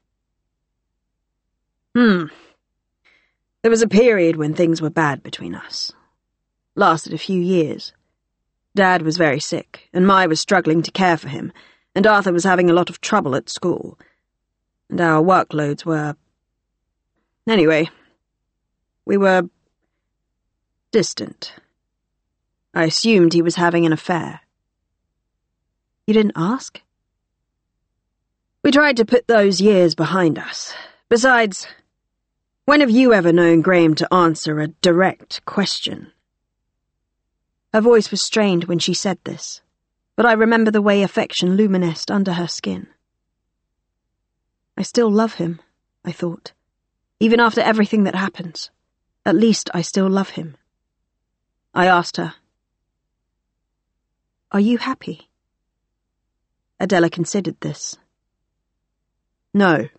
Hmm. There was a period when things were bad between us. Lasted a few years. Dad was very sick, and Mai was struggling to care for him, and Arthur was having a lot of trouble at school. And our workloads were... Anyway, we were... distant. I assumed he was having an affair.
You didn't ask?
We tried to put those years behind us. Besides, when have you ever known Graham to answer a direct question?
Her voice was strained when she said this, but I remember the way affection luminesced under her skin. I still love him, I thought. Even after everything that happens, at least I still love him. I asked her, Are you happy?
Adela considered this. No.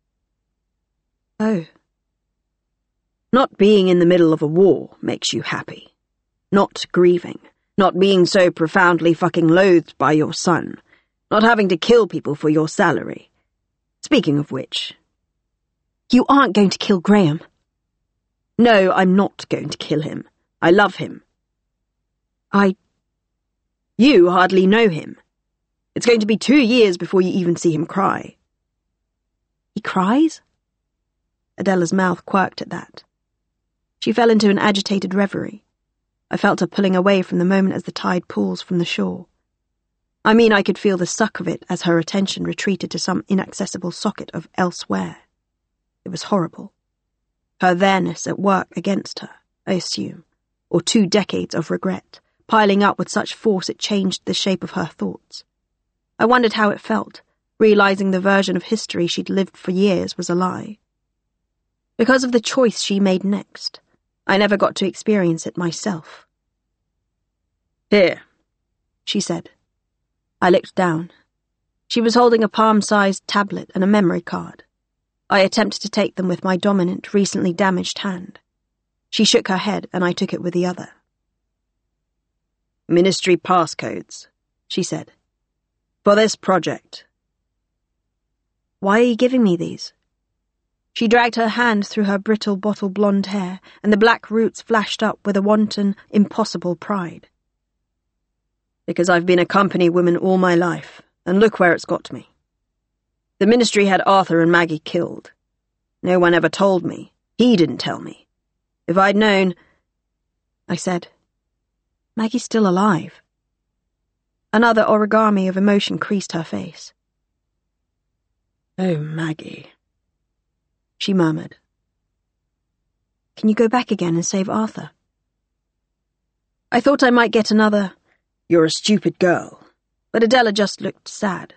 Oh.
Not being in the middle of a war makes you happy. Not grieving. Not being so profoundly fucking loathed by your son. Not having to kill people for your salary. Speaking of which...
You aren't going to kill Graham.
No, I'm not going to kill him. I love him.
I...
You hardly know him. It's going to be two years before you even see him cry.
He cries? Adela's mouth quirked at that. She fell into an agitated reverie. I felt her pulling away from the moment as the tide pulls from the shore. I mean, I could feel the suck of it as her attention retreated to some inaccessible socket of elsewhere. It was horrible. Her there-ness at work against her, I assume, or two decades of regret, piling up with such force it changed the shape of her thoughts. I wondered how it felt, realizing the version of history she'd lived for years was a lie. Because of the choice she made next, I never got to experience it myself.
Here,
she said. I looked down. She was holding a palm-sized tablet and a memory card. I attempted to take them with my dominant, recently damaged hand. She shook her head, and I took it with the other.
Ministry passcodes, she said. For this project.
Why are you giving me these? She dragged her hand through her brittle bottle blonde hair, and the black roots flashed up with a wanton, impossible pride.
Because I've been a company woman all my life, and look where it's got me. The Ministry had Arthur and Maggie killed, No one ever told me. He didn't tell me. If I'd known...
I said, Maggie's still alive. Another origami of emotion creased her face.
Oh, Maggie,
she murmured. Can you go back again and save Arthur? I thought I might get another,
you're a stupid girl,
but Adela just looked sad.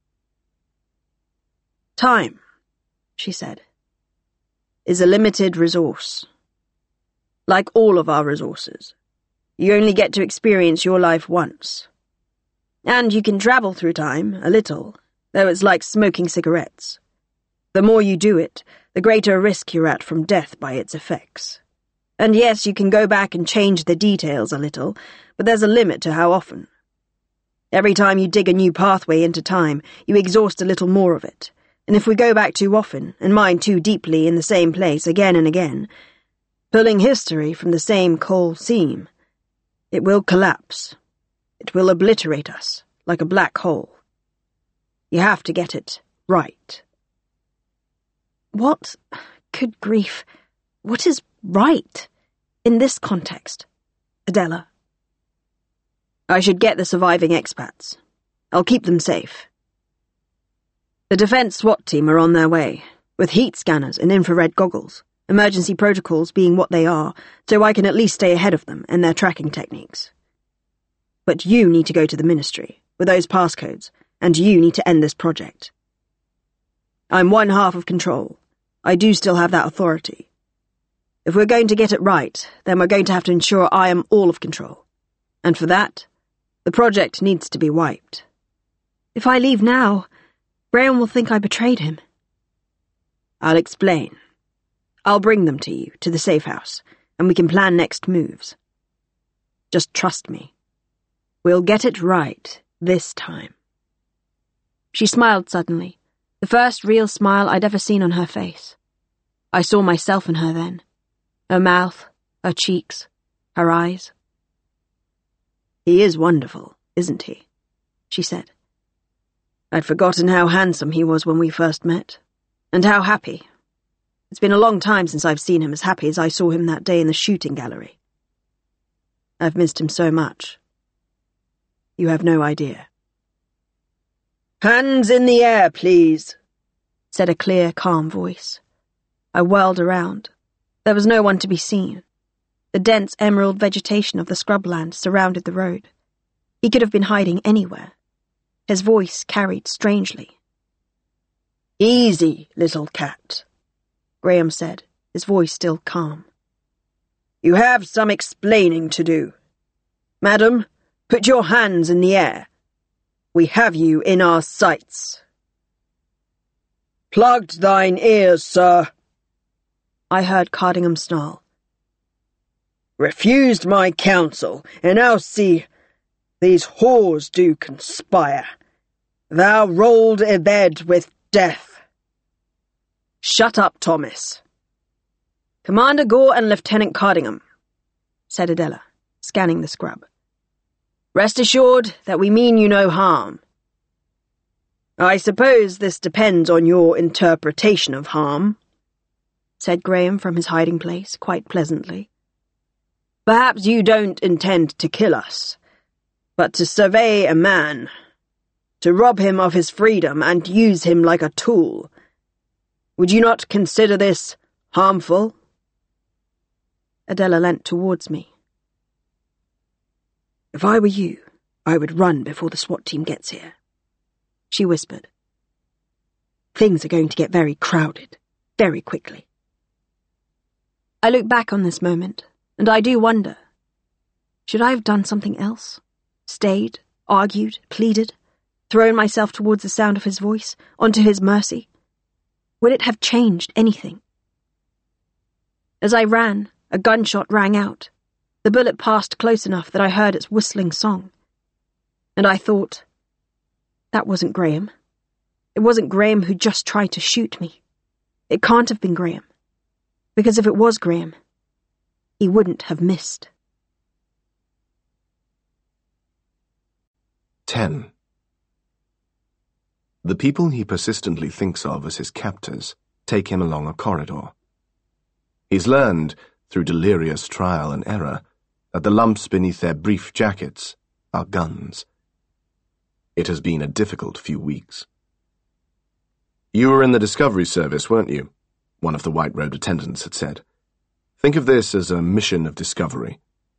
Time, she said, is a limited resource. Like all of our resources. You only get to experience your life once. And you can travel through time, a little, though it's like smoking cigarettes. The more you do it, the greater a risk you're at from death by its effects. And yes, you can go back and change the details a little, but there's a limit to how often. Every time you dig a new pathway into time, you exhaust a little more of it. And if we go back too often, and mine too deeply in the same place again and again, pulling history from the same coal seam, it will collapse. It will obliterate us, like a black hole. You have to get it right.
What, good grief, what is right in this context, Adela?
I should get the surviving expats. I'll keep them safe. The Defense SWAT team are on their way, with heat scanners and infrared goggles, emergency protocols being what they are, so I can at least stay ahead of them and their tracking techniques. But you need to go to the Ministry, with those passcodes, and you need to end this project. I'm one half of control. I do still have that authority. If we're going to get it right, then we're going to have to ensure I am all of control. And for that, the project needs to be wiped.
If I leave now, Graham will think I betrayed him.
I'll explain. I'll bring them to you, to the safe house, and we can plan next moves. Just trust me. We'll get it right this time.
She smiled suddenly, the first real smile I'd ever seen on her face. I saw myself in her then. Her mouth, her cheeks, her eyes.
He is wonderful, isn't he? She said. I'd forgotten how handsome he was when we first met, and how happy. It's been a long time since I've seen him as happy as I saw him that day in the shooting gallery. I've missed him so much. You have no idea. Hands in the air, please, said a clear, calm voice. I whirled around. There was no one to be seen. The dense emerald vegetation of the scrubland surrounded the road. He could have been hiding anywhere. His voice carried strangely. Easy, little cat, Graham said, his voice still calm. You have some explaining to do. Madam, put your hands in the air. We have you in our sights. Plugged thine ears, sir, I heard Cardingham snarl. Refused my counsel, and now see, these whores do conspire. Thou rolled a bed with death. Shut up, Thomas. Commander Gore and Lieutenant Cardingham, said Adela, scanning the scrub. Rest assured that we mean you no harm. I suppose this depends on your interpretation of harm, said Graham from his hiding place, quite pleasantly. Perhaps you don't intend to kill us, but to survey a man, to rob him of his freedom and use him like a tool. Would you not consider this harmful? Adela leant towards me. If I were you, I would run before the SWAT team gets here, she whispered. Things are going to get very crowded, very quickly. I look back on this moment, and I do wonder, should I have done something else? Stayed, argued, pleaded, thrown myself towards the sound of his voice, onto his mercy? Would it have changed anything? As I ran, a gunshot rang out. The bullet passed close enough that I heard its whistling song. And I thought, that wasn't Graham. It wasn't Graham who just tried to shoot me. It can't have been Graham. Because if it was Graham, he wouldn't have missed.
ten. The people he persistently thinks of as his captors take him along a corridor. He's learned, through delirious trial and error, that the lumps beneath their brief jackets are guns. It has been a difficult few weeks. "You were in the Discovery Service, weren't you?" one of the white-robed attendants had said. "Think of this as a mission of discovery."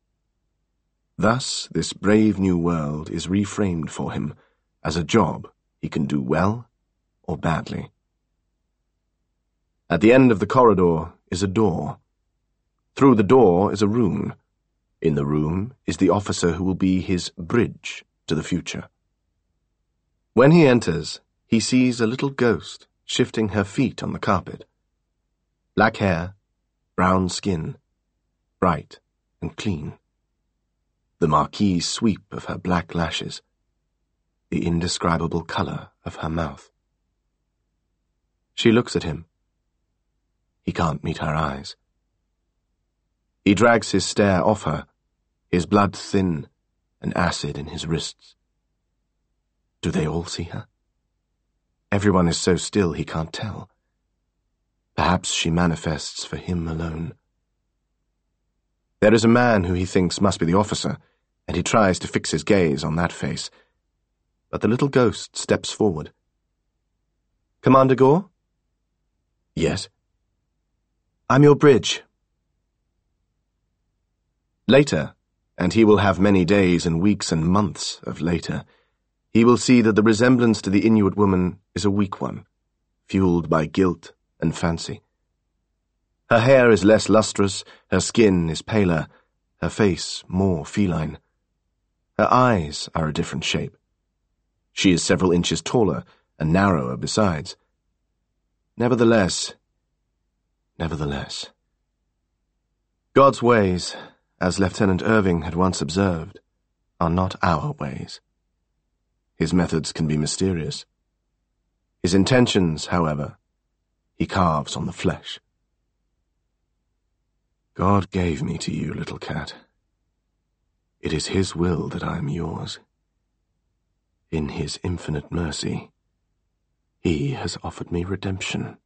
Thus, this brave new world is reframed for him as a job he can do well or badly. At the end of the corridor is a door. Through the door is a room. In the room is the officer who will be his bridge to the future. When he enters, he sees a little ghost shifting her feet on the carpet. Black hair, brown skin, bright and clean. The marquise sweep of her black lashes, the indescribable colour of her mouth. She looks at him. He can't meet her eyes. He drags his stare off her, his blood thin and acid in his wrists. Do they all see her? Everyone is so still he can't tell. Perhaps she manifests for him alone. There is a man who he thinks must be the officer, and he tries to fix his gaze on that face. But the little ghost steps forward. "Commander Gore?" "Yes." "I'm your bridge." Later, and he will have many days and weeks and months of later, he will see that the resemblance to the Inuit woman is a weak one, fueled by guilt and fancy. Her hair is less lustrous, her skin is paler, her face more feline. Her eyes are a different shape. She is several inches taller and narrower besides. Nevertheless, nevertheless. God's ways, as Lieutenant Irving had once observed, are not our ways. His methods can be mysterious. His intentions, however, he carves on the flesh. God gave me to you, little cat. It is his will that I am yours. In his infinite mercy, he has offered me redemption.